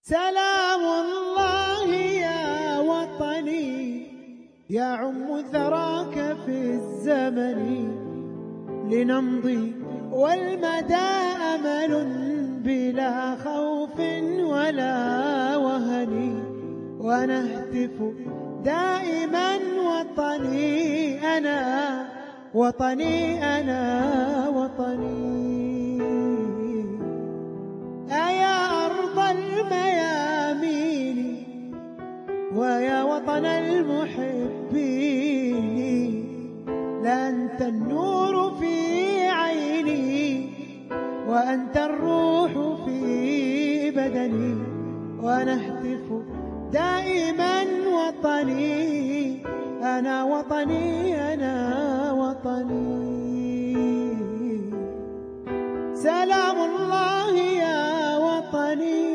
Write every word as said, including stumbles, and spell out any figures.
سلام الله يا وطني يعم ثراك في الزمن، لنمضي والمدى أمل بلا خوف ولا وهن، ونهتف دائما وطني أنا وطني أنا وطني. أيا أرض الميامين ويا وطن المحبين، لأنت النور في عيني وأنت الروح في بدني، ونهتف دائما وطني أنا وطني أنا وطني. سلام الله يا وطني